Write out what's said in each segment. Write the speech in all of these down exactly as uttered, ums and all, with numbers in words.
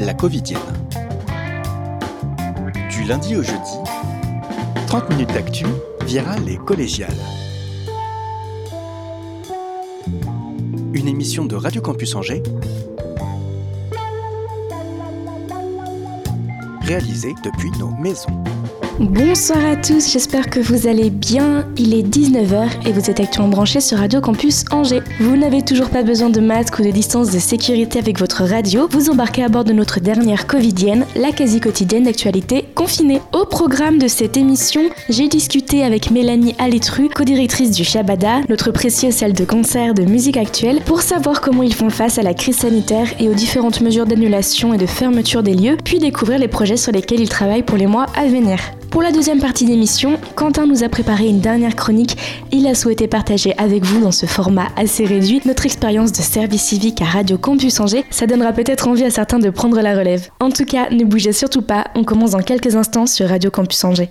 la Covidienne. Du lundi au jeudi, trente minutes d'actu, virale et collégiale. Une émission de Radio Campus Angers, réalisée depuis nos maisons. Bonsoir à tous, j'espère que vous allez bien. Il est dix-neuf heures et vous êtes actuellement branchés sur Radio Campus Angers. Vous n'avez toujours pas besoin de masque ou de distance de sécurité avec votre radio. Vous embarquez à bord de notre dernière Covidienne, la quasi-quotidienne d'actualité confinée. Au programme de cette émission, j'ai discuté avec Mélanie Alétru, co-directrice du Shabada, notre précieuse salle de concert de musique actuelle, pour savoir comment ils font face à la crise sanitaire et aux différentes mesures d'annulation et de fermeture des lieux, puis découvrir les projets sur lesquels ils travaillent pour les mois à venir. Pour la deuxième partie d'émission, Quentin nous a préparé une dernière chronique. Il a souhaité partager avec vous, dans ce format assez réduit, notre expérience de service civique à Radio Campus Angers. Ça donnera peut-être envie à certains de prendre la relève. En tout cas, ne bougez surtout pas, on commence dans quelques instants sur Radio Campus Angers.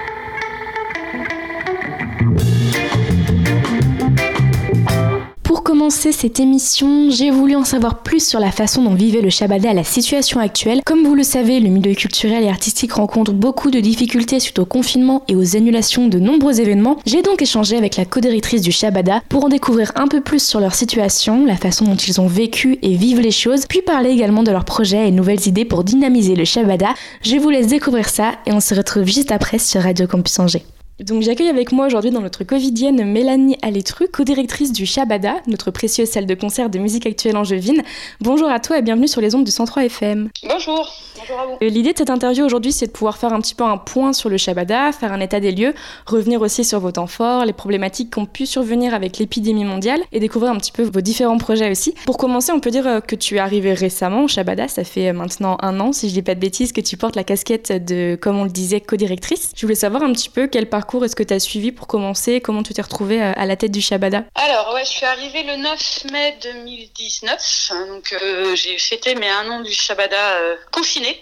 Pour commencer cette émission, j'ai voulu en savoir plus sur la façon dont vivait le Shabada à la situation actuelle. Comme vous le savez, le milieu culturel et artistique rencontre beaucoup de difficultés suite au confinement et aux annulations de nombreux événements. J'ai donc échangé avec la co-directrice du Shabada pour en découvrir un peu plus sur leur situation, la façon dont ils ont vécu et vivent les choses, puis parler également de leurs projets et nouvelles idées pour dynamiser le Shabada. Je vous laisse découvrir ça et on se retrouve juste après sur Radio Campus Angers. Donc j'accueille avec moi aujourd'hui dans notre Covidienne Mélanie Alétru, co-directrice du Shabada, notre précieuse salle de concert de musique actuelle angevine. Bonjour à toi et bienvenue sur les ondes du cent trois F M. Bonjour, bonjour à vous. L'idée de cette interview aujourd'hui, c'est de pouvoir faire un petit peu un point sur le Shabada, faire un état des lieux, revenir aussi sur vos temps forts, les problématiques qui ont pu survenir avec l'épidémie mondiale et découvrir un petit peu vos différents projets aussi. Pour commencer, on peut dire que tu es arrivée récemment au Shabada, ça fait maintenant un an, si je dis pas de bêtises, que tu portes la casquette de, comme on le disait, co-directrice. Je voulais savoir un petit peu quel parcours est-ce que tu as suivi pour commencer, comment tu t'es retrouvée à la tête du Shabada? Alors ouais, je suis arrivée le neuf mai deux mille dix-neuf, donc euh, j'ai fêté mes un an du Shabada euh, confiné.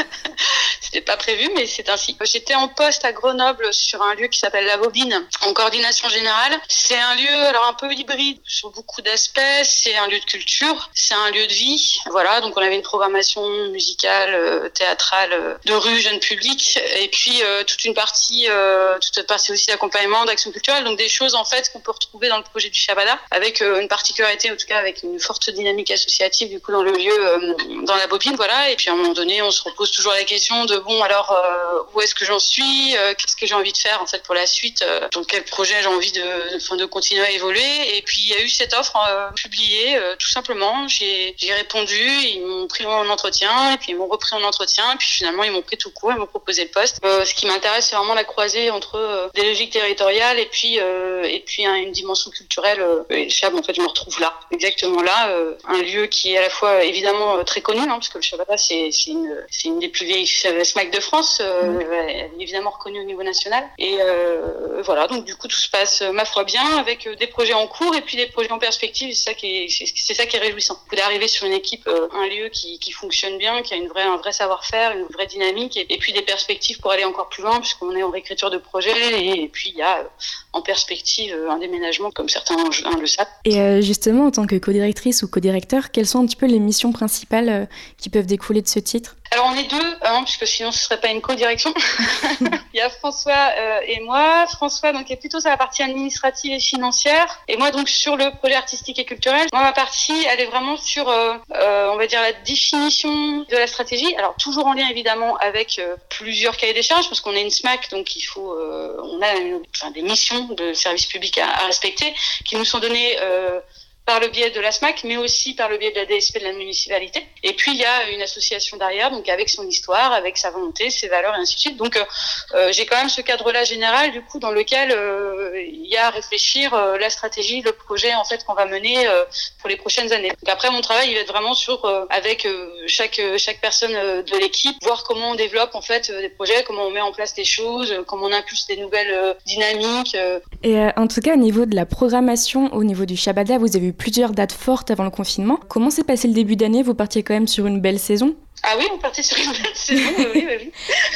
C'était pas prévu, mais c'est ainsi. J'étais en poste à Grenoble sur un lieu qui s'appelle La Bobine, en coordination générale. C'est un lieu alors un peu hybride sur beaucoup d'aspects. C'est un lieu de culture, c'est un lieu de vie. Voilà, donc on avait une programmation musicale, euh, théâtrale, euh, de rue, jeune public, et puis euh, toute une partie, euh, toute une partie aussi d'accompagnement, d'action culturelle. Donc des choses en fait qu'on peut retrouver dans le projet du Shabada, avec euh, une particularité, en tout cas avec une forte dynamique associative du coup dans le lieu, euh, dans La Bobine, voilà. Et puis à un moment donné, on se repose toujours la question de bon alors euh, où est-ce que j'en suis, euh, qu'est-ce que j'ai envie de faire en fait pour la suite, euh, dans quel projet j'ai envie de, de, de, de continuer à évoluer. Et puis il y a eu cette offre euh, publiée, euh, tout simplement. J'ai, j'ai répondu, ils m'ont pris en entretien, et puis ils m'ont repris en entretien, et puis finalement ils m'ont pris tout court, ils m'ont proposé le poste. Euh, ce qui m'intéresse, c'est vraiment la croisée entre euh, des logiques territoriales et puis euh, et puis hein, une dimension culturelle. Euh, et le Shabada, en fait, je me retrouve là, exactement là, euh, un lieu qui est à la fois évidemment très connu, hein, parce que le Shabada c'est c'est une c'est une des plus vieilles SMAC de France, euh, mmh. Elle est évidemment reconnue au niveau national. Et euh, voilà, donc du coup tout se passe ma foi bien, avec des projets en cours et puis des projets en perspective. C'est ça qui est c'est, c'est ça qui est réjouissant, d'arriver sur une équipe, euh, un lieu qui qui fonctionne bien, qui a une vraie un vrai savoir-faire, une vraie dynamique, et, et puis des perspectives pour aller encore plus loin, puisqu'on est en réécriture de projet. Et, et puis il y a euh, en perspective euh, un déménagement, comme certains hein, le savent. Et euh, justement, en tant que co-directrice ou co-directeur, quelles sont un petit peu les missions principales euh, qui peuvent découler de ce titre? Alors on est deux, hein, puisque sinon ce serait pas une co-direction. Il y a François euh, et moi. François donc est plutôt sur la partie administrative et financière, et moi donc sur le projet artistique et culturel. Moi ma partie elle est vraiment sur euh, euh, on va dire la définition de la stratégie. Alors toujours en lien évidemment avec euh, plusieurs cahiers des charges, parce qu'on est une SMAC, donc il faut euh, on a une, enfin, des missions de service public à, à respecter qui nous sont données euh, par le biais de la SMAC, mais aussi par le biais de la D S P de la municipalité. Et puis, il y a une association derrière, donc avec son histoire, avec sa volonté, ses valeurs, et ainsi de suite. Donc, euh, j'ai quand même ce cadre-là général, du coup, dans lequel euh, il y a à réfléchir euh, la stratégie, le projet, en fait, qu'on va mener euh, pour les prochaines années. Donc après, mon travail, il va être vraiment sur, euh, avec euh, chaque chaque personne euh, de l'équipe, voir comment on développe, en fait, euh, des projets, comment on met en place des choses, euh, comment on impulse des nouvelles euh, dynamiques. Euh. Et euh, en tout cas, au niveau de la programmation, au niveau du Shabada, vous avez eu plusieurs dates fortes avant le confinement. Comment s'est passé le début d'année? Vous partiez quand même sur une belle saison? Ah oui, on partait sur une belle saison, oui, oui, oui.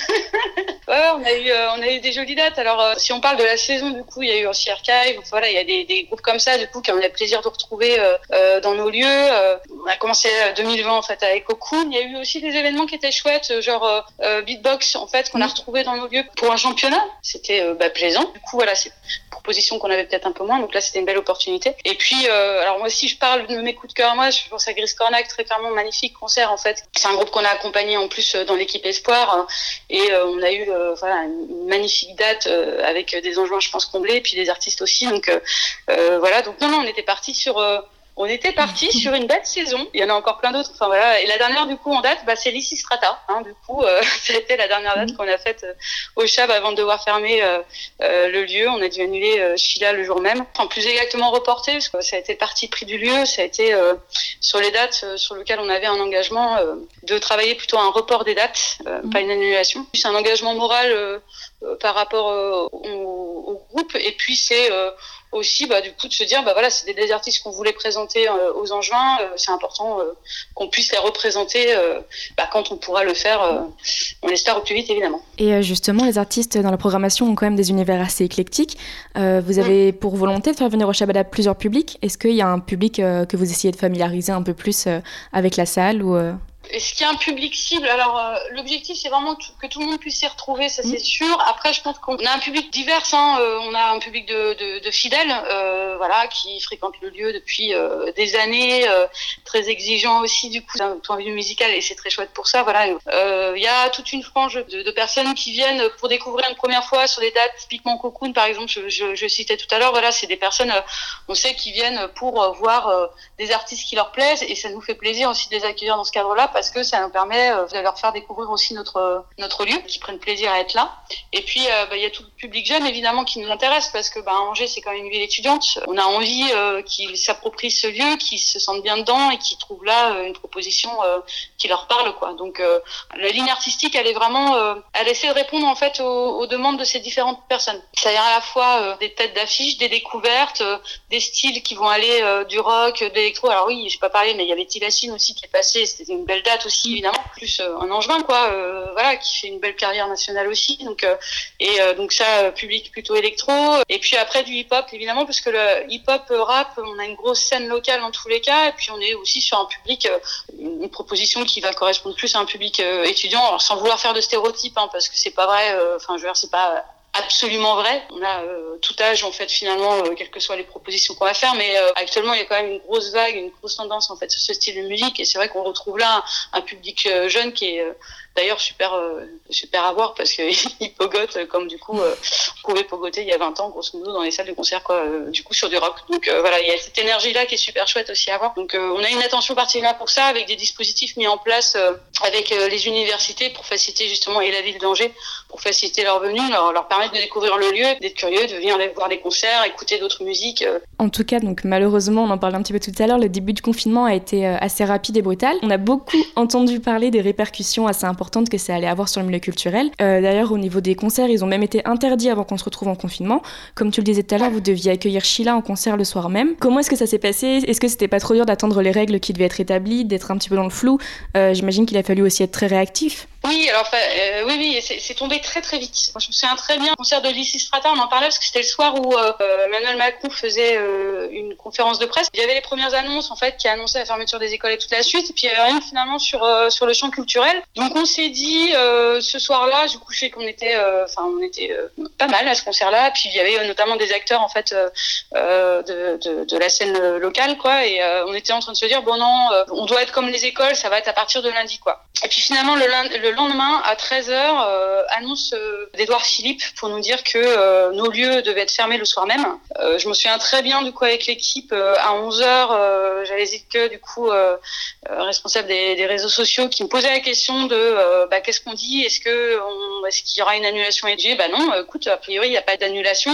Ouais, on a eu, euh, on a eu des jolies dates. Alors, euh, si on parle de la saison, du coup, il y a eu aussi Archive. Donc, voilà, il y a des, des groupes comme ça, du coup, qu'on a le plaisir de retrouver euh, euh, dans nos lieux. Euh, on a commencé euh, deux mille vingt en fait avec Cocoon. Il y a eu aussi des événements qui étaient chouettes, genre euh, euh, Beatbox en fait, qu'on mmh. a retrouvé dans nos lieux pour un championnat. C'était euh, bah, plaisant. Du coup, voilà, c'est une proposition qu'on avait peut-être un peu moins. Donc là, c'était une belle opportunité. Et puis, euh, alors moi, si je parle de mes coups de cœur, moi, je pense à Gris Cornac, très clairement, magnifique concert en fait. C'est un groupe qu'on a accompagné en plus dans l'équipe Espoir et euh, on a eu euh, voilà une magnifique date euh, avec des enjoints je pense comblés et puis des artistes aussi donc euh, euh, voilà donc non non on était parti sur euh, on était parti sur une belle saison. Il y en a encore plein d'autres. Enfin voilà. Et la dernière du coup en date, bah c'est Lysistrata. Hein, du coup, euh, c'était la dernière date qu'on a faite euh, au Chab avant de devoir fermer euh, euh, le lieu. On a dû annuler euh, Sheila le jour même. Enfin plus exactement reporté parce que ça a été parti pris du lieu. Ça a été euh, sur les dates euh, sur lesquelles on avait un engagement euh, de travailler plutôt un report des dates, euh, mmh. pas une annulation. C'est un engagement moral euh, euh, par rapport euh, au, au groupe. Et puis c'est euh, aussi bah du coup de se dire bah voilà c'est des, des artistes qu'on voulait présenter euh, aux Angevins, euh, c'est important euh, qu'on puisse les représenter euh, bah, quand on pourra le faire euh, on l'espère au plus vite évidemment. Et euh, justement les artistes dans la programmation ont quand même des univers assez éclectiques. Euh, vous avez mmh. pour volonté de faire venir au Shabada plusieurs publics. Est-ce qu'il y a un public euh, que vous essayez de familiariser un peu plus euh, avec la salle ou euh... Est-ce qu'il y a un public cible? Alors, euh, l'objectif, c'est vraiment t- que tout le monde puisse s'y retrouver, ça c'est sûr. Après, je pense qu'on a un public divers. Hein. Euh, on a un public de, de, de fidèles, euh, voilà, qui fréquentent le lieu depuis euh, des années, euh, très exigeants aussi, du coup, d'un point de vue musical, et c'est très chouette pour ça. Voilà, il euh, y a toute une frange de, de personnes qui viennent pour découvrir une première fois sur des dates, typiquement Cocoon, par exemple, je, je, je citais tout à l'heure. Voilà, c'est des personnes, euh, on sait, qui viennent pour euh, voir euh, des artistes qui leur plaisent, et ça nous fait plaisir aussi de les accueillir dans ce cadre-là. Parce que ça nous permet de leur faire découvrir aussi notre notre lieu, qui prennent plaisir à être là. Et puis il euh, bah, y a tout le public jeune évidemment qui nous intéresse parce que bah, Angers c'est quand même une ville étudiante. On a envie euh, qu'ils s'approprient ce lieu, qu'ils se sentent bien dedans et qu'ils trouvent là euh, une proposition euh, qui leur parle quoi. Donc euh, la ligne artistique elle est vraiment, euh, elle essaie de répondre en fait aux, aux demandes de ces différentes personnes. C'est-à-dire à la fois euh, des têtes d'affiche, des découvertes, euh, des styles qui vont aller euh, du rock, de l'électro. Alors oui, j'ai pas parlé, mais il y avait Tilassine aussi qui est passé. C'était une belle date aussi évidemment, plus euh, un Angevin quoi, euh, voilà, qui fait une belle carrière nationale aussi, donc euh, et euh, donc ça euh, public plutôt électro, et puis après du hip-hop évidemment parce que le hip-hop euh, rap, on a une grosse scène locale dans tous les cas, et puis on est aussi sur un public, euh, une proposition qui va correspondre plus à un public euh, étudiant, alors sans vouloir faire de stéréotypes, hein, parce que c'est pas vrai, enfin euh, je veux dire c'est pas absolument vrai. On a euh, tout âge en fait finalement, euh, quelles que soient les propositions qu'on va faire, mais euh, actuellement il y a quand même une grosse vague, une grosse tendance en fait sur ce style de musique, et c'est vrai qu'on retrouve là un, un public euh, jeune qui est euh, d'ailleurs super euh, super à voir parce qu'il pogote euh, comme du coup euh, on pouvait pogoter il y a vingt ans grosso modo dans les salles de concert quoi, euh, du coup sur du rock. Donc euh, voilà, il y a cette énergie là qui est super chouette aussi à voir. Donc euh, on a une attention particulière pour ça avec des dispositifs mis en place euh, avec euh, les universités pour faciliter justement, et la ville d'Angers pour faciliter leur venue, leur, leur permettre de découvrir le lieu, d'être curieux, de venir voir des concerts, écouter d'autres musiques. Euh. En tout cas, donc malheureusement, on en parlait un petit peu tout à l'heure, le début du confinement a été assez rapide et brutal. On a beaucoup entendu parler des répercussions assez importantes que ça allait avoir sur le milieu culturel. Euh, d'ailleurs, au niveau des concerts, ils ont même été interdits avant qu'on se retrouve en confinement. Comme tu le disais tout à l'heure, vous deviez accueillir Sheila en concert le soir même. Comment est-ce que ça s'est passé? Est-ce que c'était pas trop dur d'attendre les règles qui devaient être établies, d'être un petit peu dans le flou? euh, J'imagine qu'il a fallu aussi être très réactif. Oui, alors euh, oui, oui, c'est, c'est tombé très très vite. Moi, je me souviens très bien, le concert de Lysistrata, on en parlait parce que c'était le soir où euh, Emmanuel Macron faisait euh, une conférence de presse. Il y avait les premières annonces en fait qui annonçaient la fermeture des écoles et toute la suite, et puis il y avait rien finalement sur euh, sur le champ culturel. Donc on s'est dit euh, ce soir-là, du coup je sais qu'on était, enfin euh, on était euh, pas mal à ce concert-là. Puis il y avait euh, notamment des acteurs en fait euh, euh, de, de de la scène locale quoi, et euh, on était en train de se dire bon non, euh, on doit être comme les écoles, ça va être à partir de lundi quoi. Et puis finalement le lundi, le lendemain, à treize heures, euh, annonce euh, d'Édouard Philippe pour nous dire que euh, nos lieux devaient être fermés le soir même. Euh, je me souviens très bien du coup avec l'équipe, euh, à onze heures, euh, j'avais Zitke, du coup euh, euh, responsable des, des réseaux sociaux, qui me posait la question de euh, bah, qu'est-ce qu'on dit, est-ce que on, est-ce qu'il y aura une annulation? Et je dis bah non, écoute, a priori il n'y a pas d'annulation.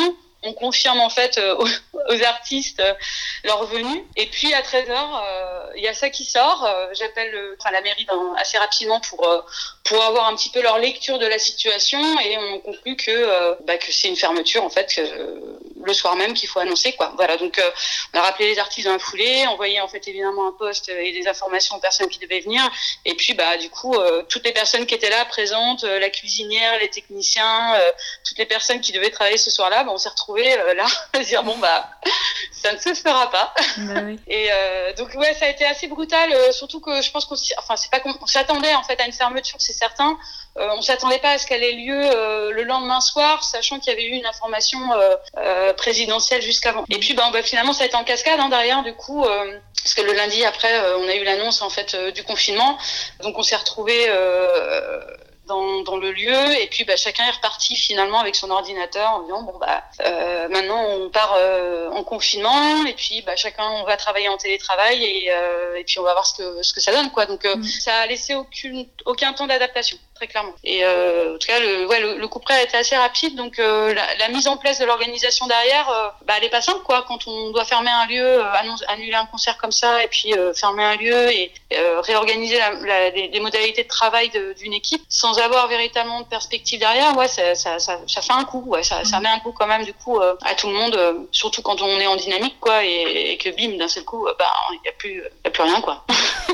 on confirme en fait euh, aux, aux artistes euh, leur venue. Et puis à treize heures, il euh, y a ça qui sort. Euh, j'appelle euh, enfin, la mairie dans, assez rapidement pour euh, pour avoir un petit peu leur lecture de la situation et on conclut que euh, bah, que c'est une fermeture en fait euh, le soir même qu'il faut annoncer quoi. Voilà, donc euh, on a rappelé les artistes dans la foulée, envoyé en fait évidemment un post et des informations aux personnes qui devaient venir et puis bah du coup euh, toutes les personnes qui étaient là présentes, euh, la cuisinière, les techniciens, euh, toutes les personnes qui devaient travailler ce soir-là, bah, on s'est retrouvés euh, là à dire bon bah ça ne se fera pas. Bah oui. Et euh, donc ouais, ça a été assez brutal, euh, surtout que je pense qu'on s'y, enfin c'est pas qu'on on s'attendait en fait à une fermeture, c'est certain. Euh, on s'attendait pas à ce qu'elle ait lieu euh, le lendemain soir, sachant qu'il y avait eu une information euh, euh, présidentielle jusqu'avant. Et puis bah, bah finalement ça a été en cascade hein, derrière du coup. Euh, parce que le lundi après, euh, on a eu l'annonce en fait euh, du confinement, donc on s'est retrouvés euh, dans, dans le lieu et puis bah, chacun est reparti finalement avec son ordinateur en disant bon bah euh, maintenant on part euh, en confinement et puis bah, chacun on va travailler en télétravail et, euh, et puis on va voir ce que ce que ça donne quoi. Donc euh, mmh. ça a laissé aucune aucun temps d'adaptation. Très clairement. Et euh, en tout cas, le, ouais, le, le coup près a été assez rapide. Donc, euh, la, la mise en place de l'organisation derrière, euh, bah, elle est pas simple, quoi. Quand on doit fermer un lieu, euh, annonce, annuler un concert comme ça, et puis euh, fermer un lieu et euh, réorganiser la, la, les, les modalités de travail de, d'une équipe, sans avoir véritablement de perspective derrière, ouais, ça, ça, ça, ça fait un coup. Ouais, ça, ça met un coup quand même du coup euh, à tout le monde, euh, surtout quand on est en dynamique, quoi, et, et que bim, d'un seul coup, euh, bah, il y a plus, il y a plus rien, quoi.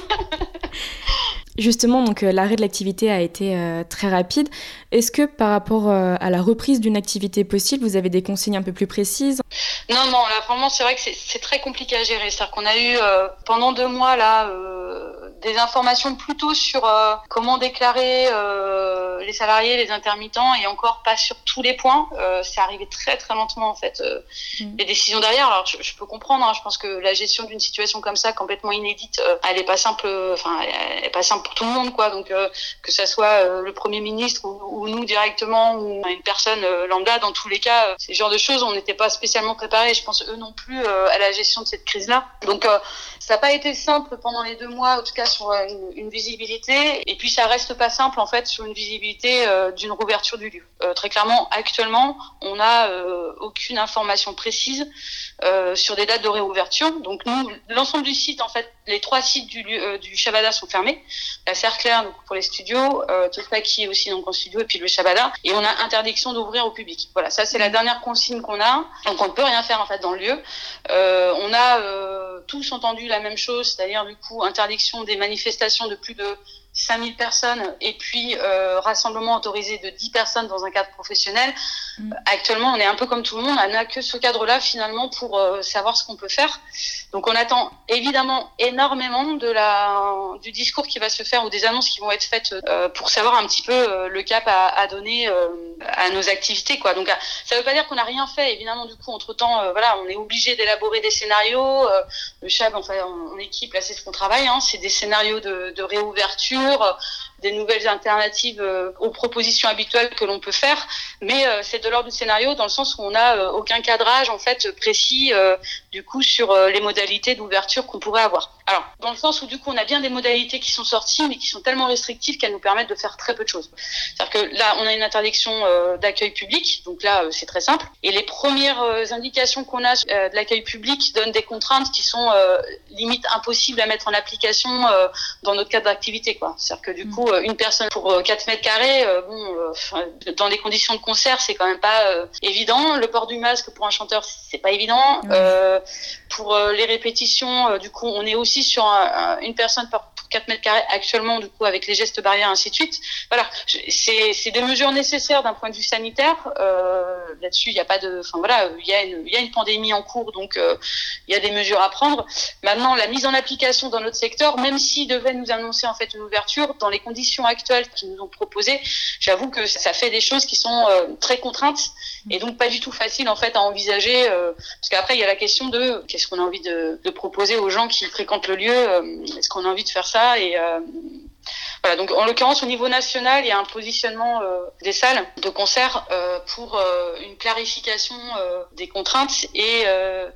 Justement, donc euh, l'arrêt de l'activité a été euh, très rapide. Est-ce que par rapport euh, à la reprise d'une activité possible, vous avez des consignes un peu plus précises ? Non, non, là vraiment c'est vrai que c'est, c'est très compliqué à gérer. C'est-à-dire qu'on a eu euh, pendant deux mois là euh, des informations plutôt sur euh, comment déclarer euh, les salariés, les intermittents, et encore pas sur tous les points. Euh, c'est arrivé très très lentement en fait. Euh, mmh. Les décisions derrière. Alors je, je peux comprendre. Hein, je pense que la gestion d'une situation comme ça, complètement inédite, euh, elle est pas simple. Enfin, elle est pas simple pour tout le monde, quoi. Donc euh, que ça soit euh, le Premier ministre ou, ou nous directement ou une personne euh, lambda, dans tous les cas, euh, ces genres de choses, on n'était pas spécialement préparés. Je pense eux non plus euh, à la gestion de cette crise-là. Donc euh, ça n'a pas été simple pendant les deux mois, en tout cas sur euh, une, une visibilité. Et puis ça reste pas simple en fait sur une visibilité euh, d'une rouverture du lieu. Euh, très clairement, actuellement, on n'a euh, aucune information précise euh, sur des dates de réouverture. Donc nous, l'ensemble du site, en fait, les trois sites du, euh, du Shabada sont fermés. La Serre Claire donc pour les studios, euh, Topaki aussi donc en studio et puis le Shabada. Et on a interdiction d'ouvrir au public. Voilà, ça c'est la dernière consigne qu'on a. Donc on ne peut rien faire en fait dans le lieu. Euh, on a euh, tous entendu la même chose, c'est-à-dire du coup interdiction des manifestations de plus de cinq mille personnes et puis euh, rassemblement autorisé de dix personnes dans un cadre professionnel. Mmh. Actuellement, on est un peu comme tout le monde, on n'a que ce cadre-là finalement pour euh, savoir ce qu'on peut faire. Donc on attend évidemment énormément de la, du discours qui va se faire ou des annonces qui vont être faites euh, pour savoir un petit peu euh, le cap à, à donner euh, à nos activités, quoi. Donc ça ne veut pas dire qu'on n'a rien fait, évidemment. Du coup, entre-temps, euh, voilà, on est obligé d'élaborer des scénarios. Euh, le C H A B, enfin, en, en équipe, là, c'est ce qu'on travaille, hein, c'est des scénarios de, de réouverture, des nouvelles alternatives euh, aux propositions habituelles que l'on peut faire, mais euh, c'est de l'ordre du scénario dans le sens où on n'a euh, aucun cadrage en fait précis euh, du coup sur euh, les modalités d'ouverture qu'on pourrait avoir. Alors dans le sens où du coup on a bien des modalités qui sont sorties mais qui sont tellement restrictives qu'elles nous permettent de faire très peu de choses. C'est-à-dire que là on a une interdiction euh, d'accueil public, donc là euh, c'est très simple, et les premières euh, indications qu'on a euh, de l'accueil public donnent des contraintes qui sont euh, limite impossibles à mettre en application euh, dans notre cadre d'activité, quoi. C'est-à-dire que du coup une personne pour quatre mètres carrés, euh, bon, euh, dans des conditions de concert, c'est quand même pas euh, évident. Le port du masque pour un chanteur, c'est pas évident. Mmh. Euh, pour euh, les répétitions, euh, du coup, on est aussi sur un, un, une personne par pour quatre mètres carrés actuellement, du coup, avec les gestes barrières, ainsi de suite. Voilà, c'est, c'est des mesures nécessaires d'un point de vue sanitaire. Euh, là-dessus, il y a pas de, enfin voilà, il y a une, il y a une pandémie en cours, donc euh, il y a des mesures à prendre. Maintenant, la mise en application dans notre secteur, même s'ils devaient nous annoncer en fait une ouverture, dans les conditions actuelles qu'ils nous ont proposées, j'avoue que ça fait des choses qui sont euh, très contraintes et donc pas du tout faciles en fait à envisager, euh, parce qu'après il y a la question de qu'est-ce qu'on a envie de, de proposer aux gens qui fréquentent le lieu, euh, est-ce qu'on a envie de faire ça, et euh, voilà. Donc en l'occurrence au niveau national il y a un positionnement euh, des salles de concert euh, pour euh, une clarification euh, des contraintes et euh,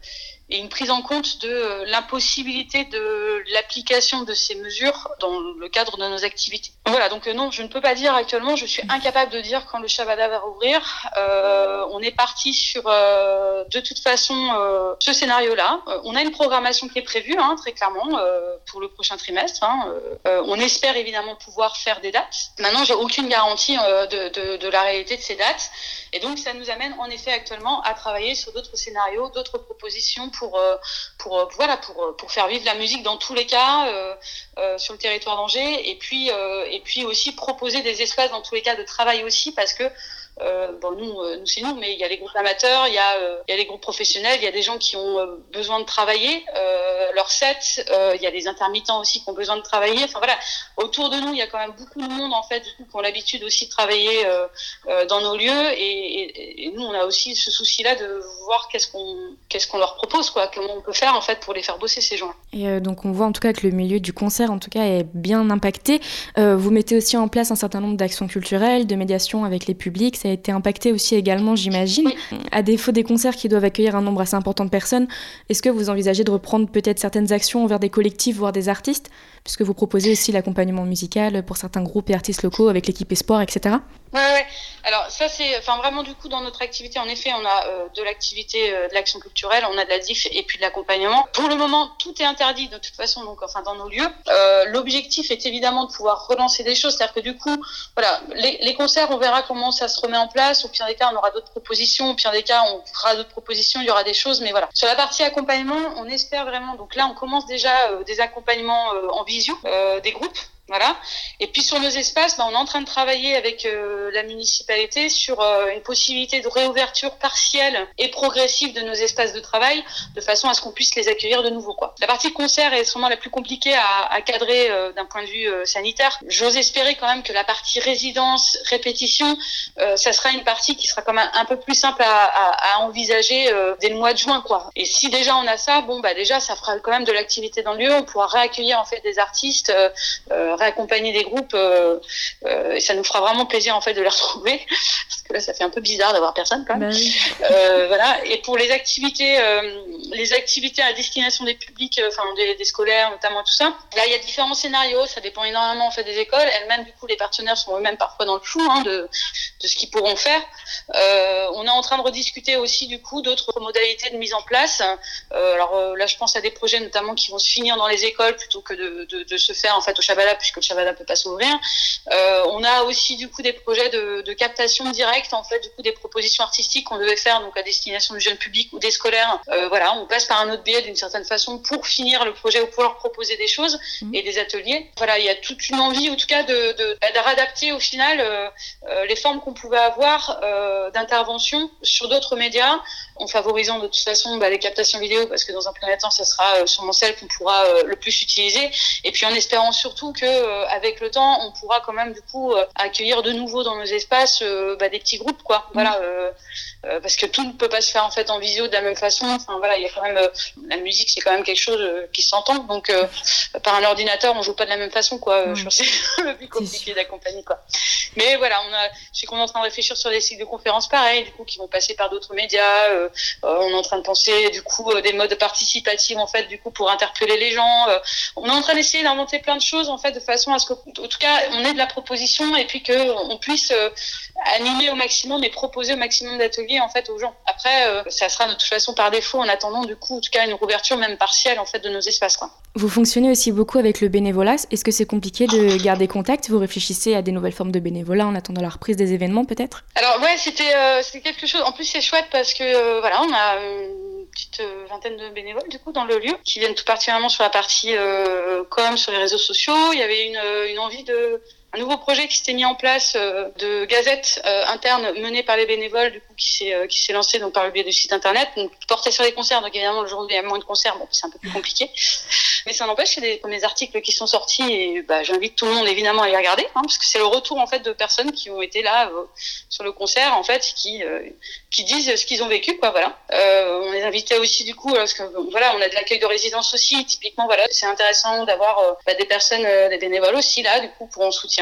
et une prise en compte de euh, l'impossibilité de l'application de ces mesures dans le cadre de nos activités. Voilà, donc euh, non, je ne peux pas dire actuellement, je suis incapable de dire quand le Shabada va rouvrir. Euh, on est parti sur, euh, de toute façon, euh, ce scénario-là. Euh, on a une programmation qui est prévue, hein, très clairement, euh, pour le prochain trimestre. Hein. Euh, on espère évidemment pouvoir faire des dates. Maintenant, j'ai aucune garantie euh, de, de, de la réalité de ces dates. Et donc, ça nous amène en effet actuellement à travailler sur d'autres scénarios, d'autres propositions pour, euh, pour, euh, voilà, pour, pour faire vivre la musique dans tous les cas euh, euh, sur le territoire d'Angers. Et puis, euh, et puis aussi proposer des espaces dans tous les cas de travail aussi, parce que Euh, bon, nous, euh, nous c'est nous, mais il y a les groupes amateurs, il y a, euh, il y a les groupes professionnels, il y a des gens qui ont euh, besoin de travailler euh, leur set, euh, il y a des intermittents aussi qui ont besoin de travailler. Enfin voilà, autour de nous, il y a quand même beaucoup de monde en fait, du coup, qui ont l'habitude aussi de travailler euh, euh, dans nos lieux, et, et, et nous, on a aussi ce souci-là de voir qu'est-ce qu'on, qu'est-ce qu'on leur propose, quoi, comment on peut faire en fait pour les faire bosser ces gens. Et euh, donc on voit en tout cas que le milieu du concert en tout cas est bien impacté. Euh, vous mettez aussi en place un certain nombre d'actions culturelles, de médiation avec les publics. Ça a été impacté aussi également, j'imagine. Oui. À défaut des concerts qui doivent accueillir un nombre assez important de personnes, est-ce que vous envisagez de reprendre peut-être certaines actions envers des collectifs, voire des artistes, puisque vous proposez aussi l'accompagnement musical pour certains groupes et artistes locaux avec l'équipe Espoir, et cetera. Ouais, ouais. Alors ça c'est, enfin vraiment du coup dans notre activité, en effet, on a euh, de l'activité, euh, de l'action culturelle, on a de la D I F et puis de l'accompagnement. Pour le moment, tout est interdit de toute façon, donc enfin dans nos lieux. Euh, l'objectif est évidemment de pouvoir relancer des choses, c'est-à-dire que du coup, voilà, les, les concerts, on verra comment ça se remet en place. Au pire des cas, on aura d'autres propositions. Au pire des cas, on fera d'autres propositions. Il y aura des choses, mais voilà. Sur la partie accompagnement, on espère vraiment. Donc là, on commence déjà euh, des accompagnements euh, en visio, euh, des groupes. Voilà. Et puis sur nos espaces, bah, on est en train de travailler avec euh, la municipalité sur euh, une possibilité de réouverture partielle et progressive de nos espaces de travail, de façon à ce qu'on puisse les accueillir de nouveau, quoi. La partie concert est sûrement la plus compliquée à, à cadrer euh, d'un point de vue euh, sanitaire. J'ose espérer quand même que la partie résidence, répétition, euh, ça sera une partie qui sera quand même un peu plus simple à, à, à envisager euh, dès le mois de juin, quoi. Et si déjà on a ça, bon bah déjà ça fera quand même de l'activité dans le lieu. On pourra réaccueillir en fait des artistes. Euh, euh, réaccompagner des groupes euh, euh, et ça nous fera vraiment plaisir en fait de les retrouver, parce que là ça fait un peu bizarre d'avoir personne quand même. Bah oui. euh, voilà. Et pour les activités euh, les activités à destination des publics, enfin euh, des, des scolaires notamment, tout ça, là il y a différents scénarios, ça dépend énormément en fait des écoles elles-mêmes. Du coup les partenaires sont eux-mêmes parfois dans le flou hein, de, de ce qu'ils pourront faire. Euh, on est en train de rediscuter aussi du coup d'autres modalités de mise en place. Euh, alors euh, là je pense à des projets notamment qui vont se finir dans les écoles plutôt que de, de, de se faire en fait au Shabada, puisque le Shabada peut pas s'ouvrir. Euh, on a aussi du coup des projets de, de captation directe, en fait, du coup des propositions artistiques qu'on devait faire donc à destination du jeune public ou des scolaires. Euh, voilà, on passe par un autre biais d'une certaine façon pour finir le projet ou pour leur proposer des choses mmh. et des ateliers. Voilà, il y a toute une envie, en tout cas, de, de, de réadapter au final euh, euh, les formes qu'on pouvait avoir euh, d'intervention sur d'autres médias, en favorisant de toute façon bah, les captations vidéo, parce que dans un premier temps, ça sera euh, sûrement celle qu'on pourra euh, le plus utiliser, et puis en espérant surtout que euh, avec le temps, on pourra quand même du coup euh, accueillir de nouveau dans nos espaces euh, bah, des petits groupes, quoi. Voilà, euh, euh, parce que tout ne peut pas se faire en fait en visio de la même façon. Enfin voilà, il y a quand même euh, la musique, c'est quand même quelque chose euh, qui s'entend. Donc euh, par un ordinateur, on joue pas de la même façon, quoi. Mmh. Je pense que c'est le plus compliqué d'accompagner, quoi. Mais voilà, on a, je sais qu'on est en train de réfléchir sur des cycles de conférences pareils, du coup, qui vont passer par d'autres médias. Euh, euh, on est en train de penser, du coup, euh, des modes participatifs, en fait, du coup, pour interpeller les gens. Euh, on est en train d'essayer d'inventer plein de choses, en fait, de façon à ce que, en tout cas, on ait de la proposition et puis que on puisse euh, animer au maximum et proposer au maximum d'ateliers, en fait, aux gens. Après, euh, ça sera de toute façon par défaut, en attendant, du coup, en tout cas, une rouverture même partielle, en fait, de nos espaces, quoi. Vous fonctionnez aussi beaucoup avec le bénévolat. Est-ce que c'est compliqué de garder contact ? Vous réfléchissez à des nouvelles formes de bénévolat en attendant la reprise des événements, peut-être ? Alors ouais, c'était euh, c'était quelque chose. En plus, c'est chouette parce que euh, voilà, on a une petite euh, vingtaine de bénévoles du coup dans le lieu qui viennent tout particulièrement sur la partie euh, com, sur les réseaux sociaux. Il y avait une une envie de un nouveau projet qui s'était mis en place euh, de gazette euh, interne menée par les bénévoles, du coup qui s'est euh, qui s'est lancé donc par le biais du site internet, donc porté sur les concerts. Donc évidemment le jour où il y a moins de concerts, bon c'est un peu plus compliqué, mais ça n'empêche, il y a des premiers articles qui sont sortis et bah j'invite tout le monde évidemment à les regarder, hein, parce que c'est le retour en fait de personnes qui ont été là euh, sur le concert en fait, qui euh, qui disent ce qu'ils ont vécu, quoi. Voilà. Euh, on les invitait aussi du coup parce que voilà, on a de l'accueil de résidence aussi, typiquement voilà, c'est intéressant d'avoir euh, bah, des personnes, euh, des bénévoles aussi là, du coup pour en soutien.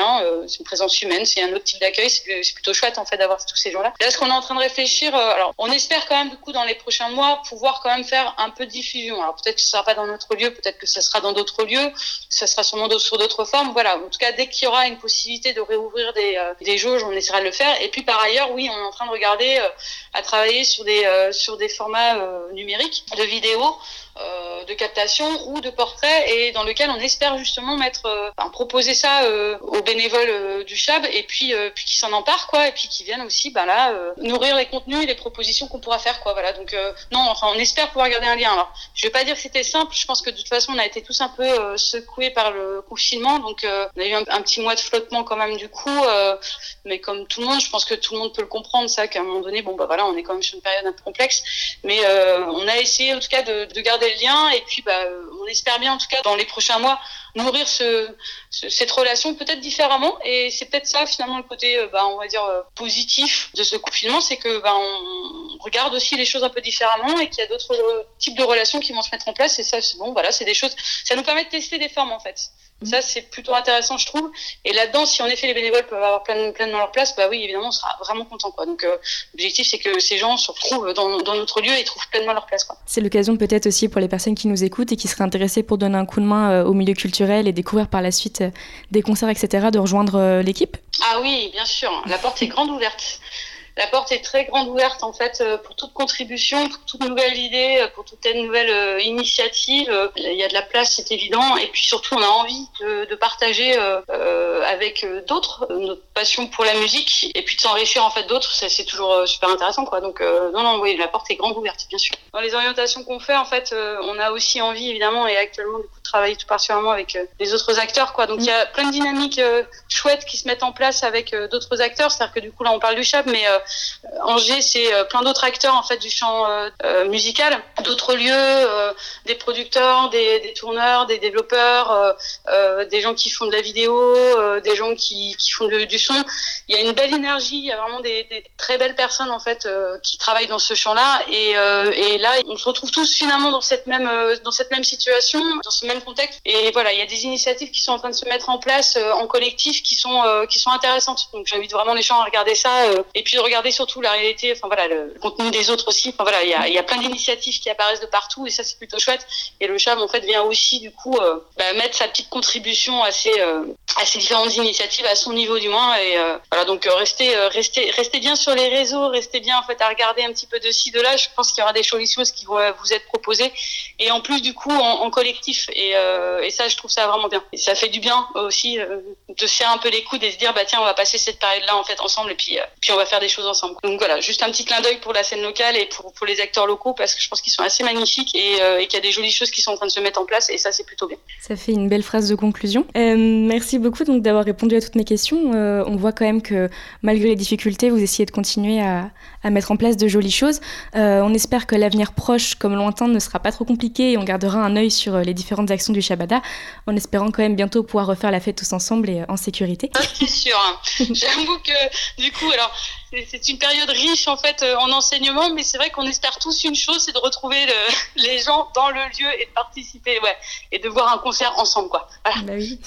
bien, euh, c'est une présence humaine, c'est un autre type d'accueil, c'est, c'est plutôt chouette en fait d'avoir tous ces gens-là. Là, ce qu'on est en train de réfléchir, euh, alors on espère quand même du coup dans les prochains mois pouvoir quand même faire un peu de diffusion. Alors peut-être que ce sera pas dans notre lieu, peut-être que ça sera dans d'autres lieux, ça sera sûrement sur d'autres formes. Voilà, en tout cas dès qu'il y aura une possibilité de réouvrir des, euh, des jauges, on essaiera de le faire. Et puis par ailleurs, oui, on est en train de regarder euh, à travailler sur des euh, sur des formats euh, numériques de vidéos. Euh, de captation ou de portrait et dans lequel on espère justement mettre, euh, enfin, proposer ça euh, aux bénévoles euh, du Chab et puis euh, puis qui s'en emparent quoi et puis qui viennent aussi bah là euh, nourrir les contenus et les propositions qu'on pourra faire quoi voilà donc euh, non enfin on espère pouvoir garder un lien. Alors je vais pas dire que c'était simple, je pense que de toute façon on a été tous un peu euh, secoués par le confinement donc euh, on a eu un, un petit mois de flottement quand même du coup euh, mais comme tout le monde je pense que tout le monde peut le comprendre ça qu'à un moment donné bon bah voilà on est quand même sur une période un peu complexe mais euh, on a essayé en tout cas de, de garder le lien et puis bah, on espère bien en tout cas dans les prochains mois nourrir ce, ce, cette relation peut-être différemment et c'est peut-être ça finalement le côté bah, on va dire positif de ce confinement c'est que bah, on regarde aussi les choses un peu différemment et qu'il y a d'autres types de relations qui vont se mettre en place et ça c'est bon voilà c'est des choses ça nous permet de tester des formes en fait. Ça, c'est plutôt intéressant, je trouve. Et là-dedans, si en effet les bénévoles peuvent avoir plein, pleinement leur place, bah oui, évidemment, on sera vraiment content, quoi. Donc, euh, l'objectif, c'est que ces gens se retrouvent dans, dans notre lieu et trouvent pleinement leur place, quoi. C'est l'occasion peut-être aussi pour les personnes qui nous écoutent et qui seraient intéressées pour donner un coup de main euh, au milieu culturel et découvrir par la suite euh, des concerts, et cetera, de rejoindre euh, l'équipe. Ah oui, bien sûr. La porte est grande ouverte. La porte est très grande ouverte en fait pour toute contribution, pour toute nouvelle idée, pour toute nouvelle euh, initiative. Il y a de la place, c'est évident. Et puis surtout, on a envie de, de partager euh, avec d'autres notre passion pour la musique et puis de s'enrichir en fait d'autres. C'est, c'est toujours super intéressant, quoi. Donc euh, non, non, oui, la porte est grande ouverte, bien sûr. Dans les orientations qu'on fait, en fait, euh, on a aussi envie évidemment et actuellement du coup de travailler tout particulièrement avec euh, les autres acteurs, quoi. Donc il mmh. y a plein de dynamiques euh, chouettes qui se mettent en place avec euh, d'autres acteurs. C'est-à-dire que du coup là, on parle du Chab, mais euh, Angers, c'est euh, plein d'autres acteurs en fait du champ euh, euh, musical, d'autres lieux, euh, des producteurs, des, des tourneurs, des développeurs, euh, euh, des gens qui font de la vidéo, euh, des gens qui, qui font de, du son. Il y a une belle énergie, il y a vraiment des, des très belles personnes en fait euh, qui travaillent dans ce champ-là et, euh, et là on se retrouve tous finalement dans cette même euh, dans cette même situation, dans ce même contexte. Et voilà, il y a des initiatives qui sont en train de se mettre en place euh, en collectif qui sont euh, qui sont intéressantes. Donc j'invite vraiment les gens à regarder ça euh, et puis de regarder surtout la réalité, enfin voilà, le, le contenu des autres aussi. Enfin voilà, il y a, il y a plein d'initiatives qui apparaissent de partout et ça c'est plutôt chouette. Et le Chab en fait vient aussi du coup euh, bah, mettre sa petite contribution à ces euh, à ces différentes initiatives à son niveau du moins. Et euh, voilà, donc euh, restez euh, restez restez bien sur les réseaux, restez bien en fait à regarder un petit peu de ci de là. Je pense qu'il y aura des jolies choses qui vont euh, vous être proposées et en plus du coup en, en collectif et euh, et ça je trouve ça vraiment bien. Et ça fait du bien aussi euh, de se serrer un peu les coudes et se dire bah tiens on va passer cette période là en fait ensemble et puis euh, puis on va faire des choses ensemble. Donc voilà, juste un petit clin d'œil pour la scène locale et pour, pour les acteurs locaux parce que je pense qu'ils sont assez magnifiques et, euh, et qu'il y a des jolies choses qui sont en train de se mettre en place et ça c'est plutôt bien. Ça fait une belle phrase de conclusion. Euh, merci beaucoup donc d'avoir répondu à toutes mes questions. Euh, on voit quand même que malgré les difficultés, vous essayez de continuer à, à mettre en place de jolies choses. Euh, on espère que l'avenir proche comme lointain ne sera pas trop compliqué et on gardera un œil sur les différentes actions du Shabada en espérant quand même bientôt pouvoir refaire la fête tous ensemble et en sécurité. C'est sûr. Hein. J'avoue que du coup, alors c'est une période riche en fait en enseignement, mais c'est vrai qu'on espère tous une chose, c'est de retrouver le, les gens dans le lieu et de participer, ouais, et de voir un concert ensemble, quoi. Voilà. Bah oui.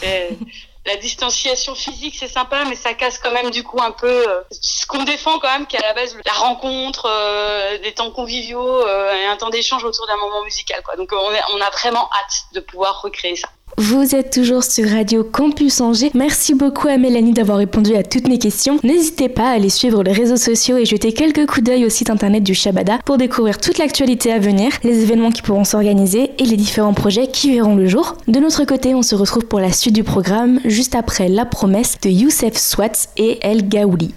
La distanciation physique, c'est sympa, mais ça casse quand même du coup un peu euh, ce qu'on défend quand même, qui est à la base la rencontre, euh, des temps conviviaux euh, et un temps d'échange autour d'un moment musical, quoi. Donc on, est, on a vraiment hâte de pouvoir recréer ça. Vous êtes toujours sur Radio Campus Angers. Merci beaucoup à Mélanie d'avoir répondu à toutes mes questions. N'hésitez pas à aller suivre les réseaux sociaux et jeter quelques coups d'œil au site internet du Shabada pour découvrir toute l'actualité à venir, les événements qui pourront s'organiser et les différents projets qui verront le jour. De notre côté, on se retrouve pour la suite du programme, juste après La Promesse de Youssef Swatz et El Gaouli.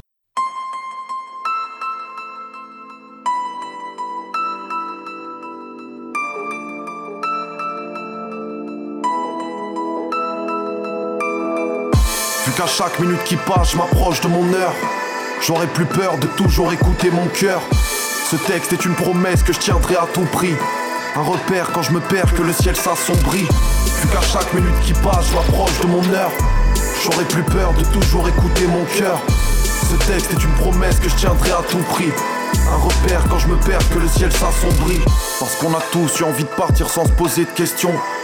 Vu qu'à chaque minute qui passe, je m'approche de mon heure, j'aurai plus peur de toujours écouter mon cœur. Ce texte est une promesse que je tiendrai à tout prix, un repère quand je me perds, que le ciel s'assombrit. Vu qu'à chaque minute qui passe, je m'approche de mon heure, j'aurai plus peur de toujours écouter mon cœur. Ce texte est une promesse que je tiendrai à tout prix, un repère quand je me perds, que le ciel s'assombrit. Parce qu'on a tous eu envie de partir sans se poser de questions,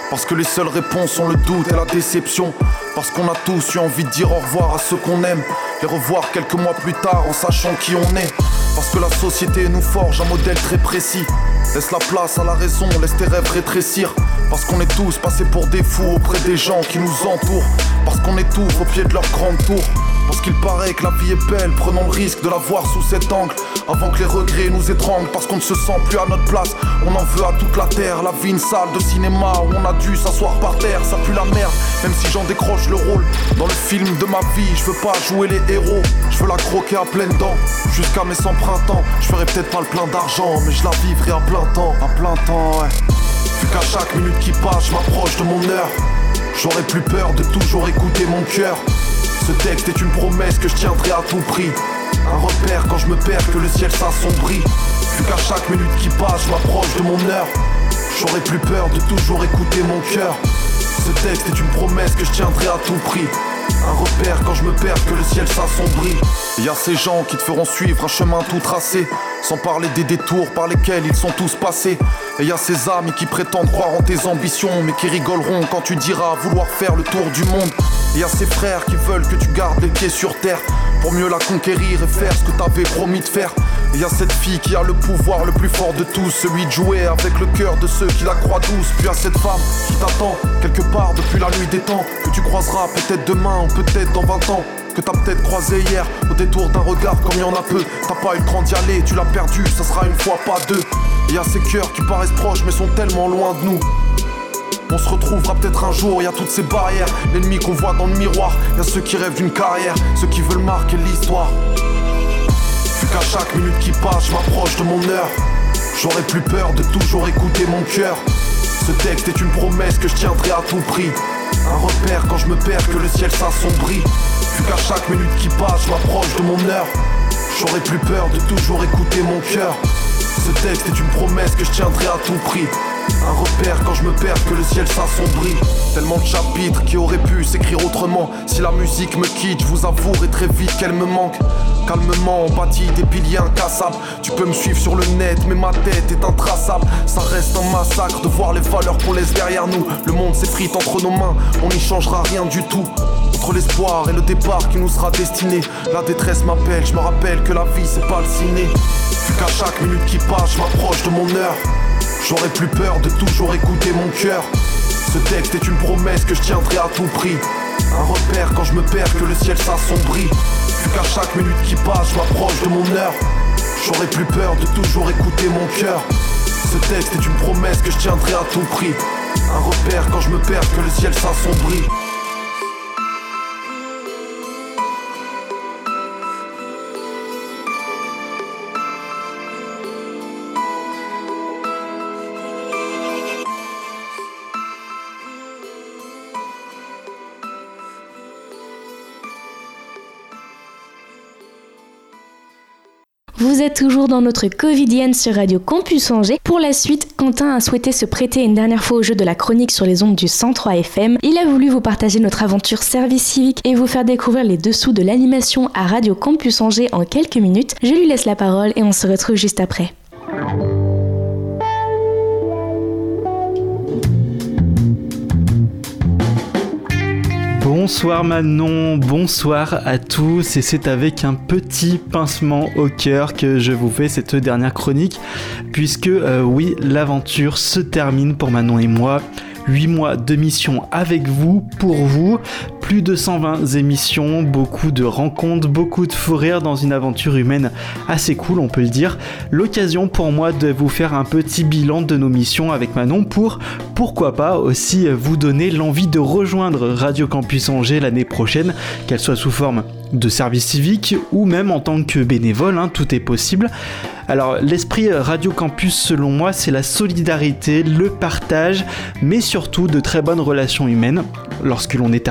Parce que les seules réponses sont le doute et la déception. Parce qu'on a tous eu envie de dire au revoir à ceux qu'on aime, les revoir quelques mois plus tard en sachant qui on est. Parce que la société nous forge un modèle très précis. Laisse la place à la raison, laisse tes rêves rétrécir. Parce qu'on est tous passés pour des fous auprès des gens qui nous entourent. Parce qu'on étouffe au pied de leur grande tour. Parce qu'il paraît que la vie est belle, prenons le risque de la voir sous cet angle avant que les regrets nous étranglent. Parce qu'on ne se sent plus à notre place, on en veut à toute la terre. La vie une salle de cinéma où on a dû s'asseoir par terre. Ça pue la merde, même si j'en décroche le rôle. Dans le film de ma vie, je veux pas jouer les héros. Je veux la croquer à pleines dents, jusqu'à mes cent printemps. Je ferai peut-être pas le plein d'argent, mais je la vivrai à plein temps. À plein temps, ouais. Vu qu'à chaque minute qui passe, je m'approche de mon heure. J'aurai plus peur de toujours écouter mon cœur. Ce texte est une promesse que je tiendrai à tout prix. Un repère quand je me perds, que le ciel s'assombrit. Vu qu'à chaque minute qui passe, je m'approche de mon heure. J'aurai plus peur de toujours écouter mon cœur. Ce texte est une promesse que je tiendrai à tout prix. Un repère quand je me perds, que le ciel s'assombrit. Y'a ces gens qui te feront suivre un chemin tout tracé, sans parler des détours par lesquels ils sont tous passés. Et y'a ces amis qui prétendent croire en tes ambitions, mais qui rigoleront quand tu diras vouloir faire le tour du monde. Et y'a ces frères qui veulent que tu gardes les pieds sur terre, pour mieux la conquérir et faire ce que t'avais promis de faire. Et y'a cette fille qui a le pouvoir le plus fort de tous, celui de jouer avec le cœur de ceux qui la croient douce. Puis y'a cette femme qui t'attend quelque part depuis la nuit des temps, que tu croiseras peut-être demain ou peut-être dans vingt ans, que t'as peut-être croisé hier au détour d'un regard comme il y en a peu. T'as pas eu le temps d'y aller, tu l'as perdu, ça sera une fois pas deux. Et y'a ces cœurs qui paraissent proches mais sont tellement loin de nous. On se retrouvera peut-être un jour, y'a toutes ces barrières, l'ennemi qu'on voit dans le miroir. Y'a ceux qui rêvent d'une carrière, ceux qui veulent marquer l'histoire. Vu qu'à chaque minute qui passe, je m'approche de mon heure. J'aurai plus peur de toujours écouter mon cœur. Ce texte est une promesse que je tiendrai à tout prix. Un repère quand je me perds, que le ciel s'assombrit. Vu qu'à chaque minute qui passe, je m'approche de mon heure. J'aurai plus peur de toujours écouter mon cœur. Ce texte est une promesse que je tiendrai à tout prix. Un repère quand je me perds, que le ciel s'assombrit. Tellement de chapitres qui auraient pu s'écrire autrement. Si la musique me quitte, je vous avouerai très vite qu'elle me manque. Calmement, on bâtit des piliers incassables. Tu peux me suivre sur le net, mais ma tête est intraçable. Ça reste un massacre de voir les valeurs qu'on laisse derrière nous. Le monde s'effrite entre nos mains, on n'y changera rien du tout. Entre l'espoir et le départ qui nous sera destiné, la détresse m'appelle, je me rappelle que la vie c'est pas le ciné. Vu qu'à chaque minute qui passe, je m'approche de mon heure. J'aurai plus peur de toujours écouter mon cœur. Ce texte est une promesse que je tiendrai à tout prix. Un repère quand je me perds, que le ciel s'assombrit. Vu qu'à chaque minute qui passe, je m'approche de mon heure. J'aurai plus peur de toujours écouter mon cœur. Ce texte est une promesse que je tiendrai à tout prix. Un repère quand je me perds, que le ciel s'assombrit. Vous êtes toujours dans notre Covidienne sur Radio Campus Angers. Pour la suite, Quentin a souhaité se prêter une dernière fois au jeu de la chronique sur les ondes du cent trois F M. Il a voulu vous partager notre aventure service civique et vous faire découvrir les dessous de l'animation à Radio Campus Angers en quelques minutes. Je lui laisse la parole et on se retrouve juste après. Bonsoir Manon, bonsoir à tous, et c'est avec un petit pincement au cœur que je vous fais cette dernière chronique, puisque euh, oui, l'aventure se termine pour Manon et moi. huit mois de mission avec vous, pour vous, plus de cent vingt émissions, beaucoup de rencontres, beaucoup de fous rires dans une aventure humaine assez cool, on peut le dire. L'occasion pour moi de vous faire un petit bilan de nos missions avec Manon pour, pourquoi pas, aussi vous donner l'envie de rejoindre Radio Campus Angers l'année prochaine, qu'elle soit sous forme de service civique ou même en tant que bénévole, hein, tout est possible. Alors l'esprit Radio Campus selon moi c'est la solidarité, le partage, mais surtout de très bonnes relations humaines. Lorsque l'on est arrivé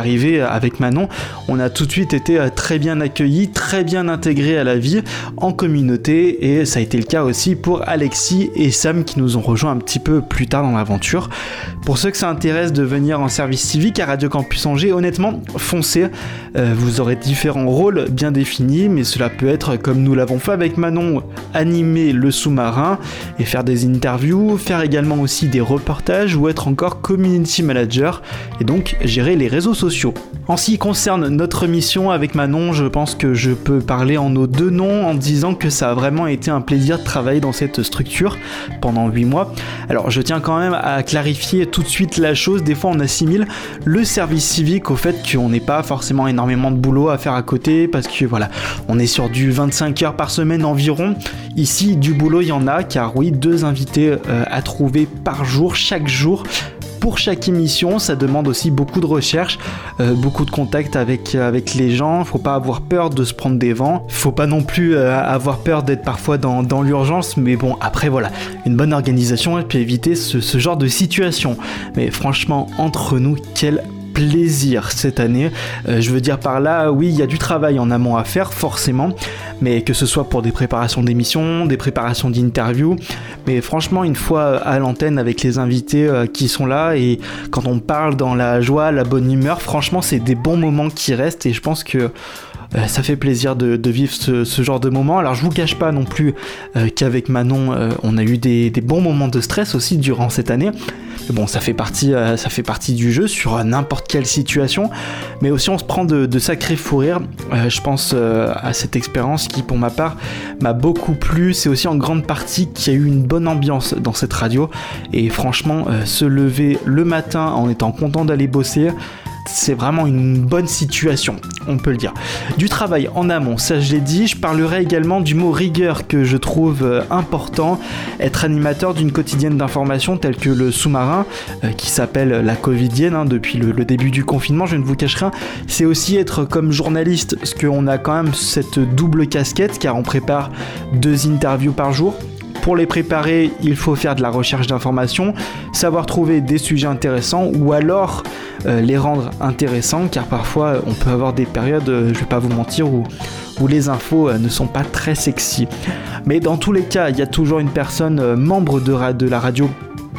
avec Manon, on a tout de suite été très bien accueillis, très bien intégrés à la vie en communauté, et ça a été le cas aussi pour Alexis et Sam qui nous ont rejoints un petit peu plus tard dans l'aventure. Pour ceux que ça intéresse de venir en service civique à Radio Campus Angers, honnêtement, foncez. Euh, vous aurez différents rôles bien définis, mais cela peut être, comme nous l'avons fait avec Manon, animer le sous-marin et faire des interviews, faire également aussi des reportages ou être encore community manager et donc gérer les réseaux sociaux. En ce qui concerne notre mission avec Manon, je pense que je peux parler en nos deux noms en disant que ça a vraiment été un plaisir de travailler dans cette structure pendant huit mois. Alors je tiens quand même à clarifier tout de suite la chose, des fois on assimile le service civique au fait qu'on n'ait pas forcément énormément de boulot à faire à côté parce que voilà, on est sur du vingt-cinq heures par semaine environ. Ici du boulot il y en a car oui, deux invités euh, à trouver par jour, chaque jour. Pour chaque émission, ça demande aussi beaucoup de recherche, euh, beaucoup de contact avec, avec les gens. Faut pas avoir peur de se prendre des vents. Faut pas non plus euh, avoir peur d'être parfois dans, dans l'urgence. Mais bon, après voilà, une bonne organisation peut éviter ce, ce genre de situation. Mais franchement, entre nous, quel plaisir cette année. Euh, je veux dire par là, oui, il y a du travail en amont à faire, forcément, mais que ce soit pour des préparations d'émissions, des préparations d'interviews, mais franchement, une fois à l'antenne avec les invités euh, qui sont là, et quand on parle dans la joie, la bonne humeur, franchement, c'est des bons moments qui restent, et je pense que Euh, ça fait plaisir de, de vivre ce, ce genre de moment. Alors je vous cache pas non plus euh, qu'avec Manon euh, on a eu des, des bons moments de stress aussi durant cette année. Mais bon, ça fait partie, euh, ça fait partie du jeu sur euh, n'importe quelle situation, mais aussi on se prend de, de sacrés fous rires. Euh, je pense euh, à cette expérience qui pour ma part m'a beaucoup plu. C'est aussi en grande partie qu'il y a eu une bonne ambiance dans cette radio, et franchement euh, se lever le matin en étant content d'aller bosser, c'est vraiment une bonne situation, on peut le dire. Du travail en amont, ça je l'ai dit. Je parlerai également du mot rigueur que je trouve euh, important. Être animateur d'une quotidienne d'information telle que le sous-marin, euh, qui s'appelle la Covidienne hein, depuis le, le début du confinement, je ne vous cache rien. C'est aussi être comme journaliste, parce qu'on a quand même cette double casquette, car on prépare deux interviews par jour. Pour les préparer, il faut faire de la recherche d'informations, savoir trouver des sujets intéressants ou alors euh, les rendre intéressants, car parfois on peut avoir des périodes, euh, je vais pas vous mentir, où, où les infos euh, ne sont pas très sexy. Mais dans tous les cas, il y a toujours une personne euh, membre de, ra- de la radio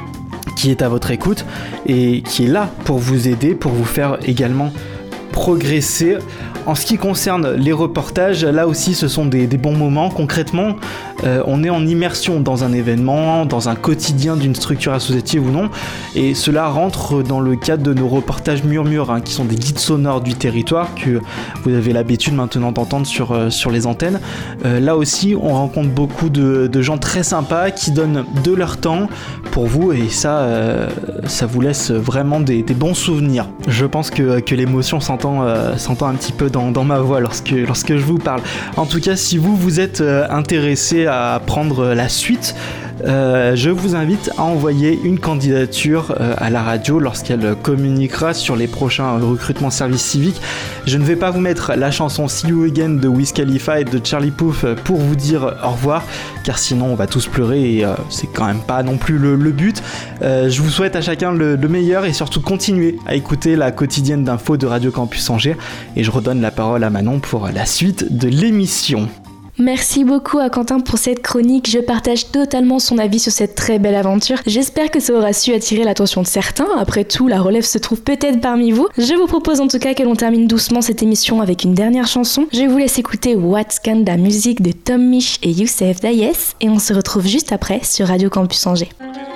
qui est à votre écoute et qui est là pour vous aider, pour vous faire également progresser. En ce qui concerne les reportages, là aussi ce sont des, des bons moments. Concrètement, euh, on est en immersion dans un événement, dans un quotidien d'une structure associative ou non, et cela rentre dans le cadre de nos reportages murmures, hein, qui sont des guides sonores du territoire que vous avez l'habitude maintenant d'entendre sur, euh, sur les antennes. Euh, là aussi, on rencontre beaucoup de, de gens très sympas qui donnent de leur temps pour vous, et ça, euh, ça vous laisse vraiment des, des bons souvenirs. Je pense que, que l'émotion s'entend, euh, s'entend un petit peu dans Dans, dans ma voix lorsque, lorsque je vous parle. En tout cas, si vous vous êtes euh, intéressé à prendre la suite, euh, je vous invite à envoyer une candidature euh, à la radio lorsqu'elle communiquera sur les prochains recrutements service civique. Je ne vais pas vous mettre la chanson See You Again de Wiz Khalifa et de Charlie Puth pour vous dire au revoir, car sinon on va tous pleurer et euh, c'est quand même pas non plus le, le but. Euh, je vous souhaite à chacun le, le meilleur et surtout continuez à écouter la quotidienne d'info de Radio Campus Angers, et je redonne la parole à Manon pour la suite de l'émission. Merci beaucoup à Quentin pour cette chronique, je partage totalement son avis sur cette très belle aventure. J'espère que ça aura su attirer l'attention de certains, après tout la relève se trouve peut-être parmi vous. Je vous propose en tout cas que l'on termine doucement cette émission avec une dernière chanson. Je vous laisse écouter What's Kinda Music de Tom Misch et Youssef Dayes, et on se retrouve juste après sur Radio Campus Angers.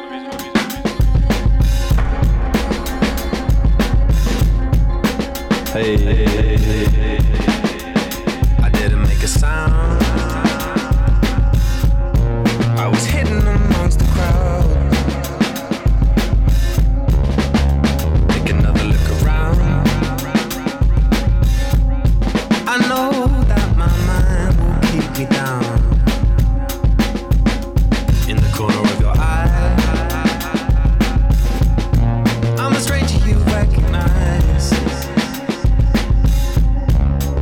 Hey, hey, hey, hey, hey. I didn't make a sound. I was hidden amongst the crowd. Take another look around. I know that my mind will keep me down. In the corner of your eye, I'm a stranger you recognize.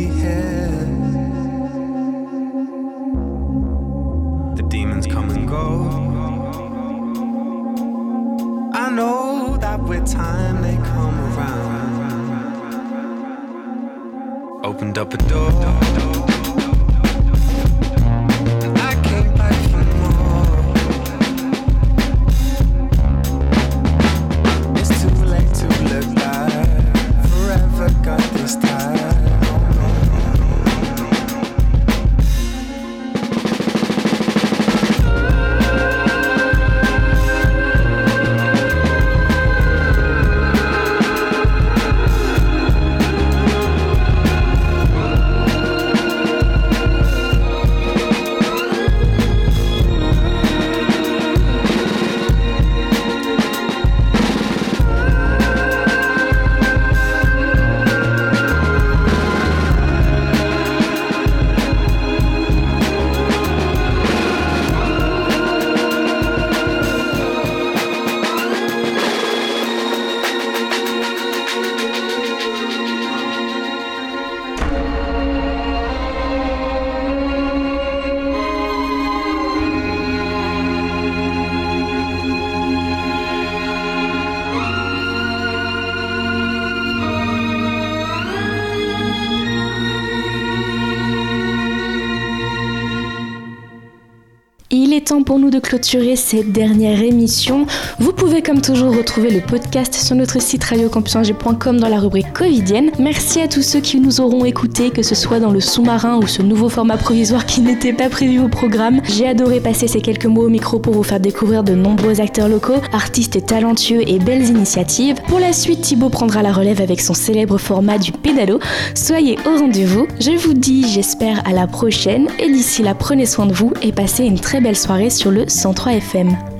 be here. The demons come and go. I know that with time they come around. Opened up a door. I came back for more. It's too late to look back. Forever got this time. Il est temps pour nous de clôturer cette dernière émission. Vous pouvez comme toujours retrouver le podcast sur notre site radio campus angers point com dans la rubrique covidienne. Merci à tous ceux qui nous auront écoutés, que ce soit dans le sous-marin ou ce nouveau format provisoire qui n'était pas prévu au programme. J'ai adoré passer ces quelques mots au micro pour vous faire découvrir de nombreux acteurs locaux, artistes talentueux et belles initiatives. Pour la suite, Thibaut prendra la relève avec son célèbre format du pédalo. Soyez au rendez-vous. Je vous dis, j'espère, à la prochaine et d'ici là, prenez soin de vous et passez une très belle soirée sur le cent trois F M.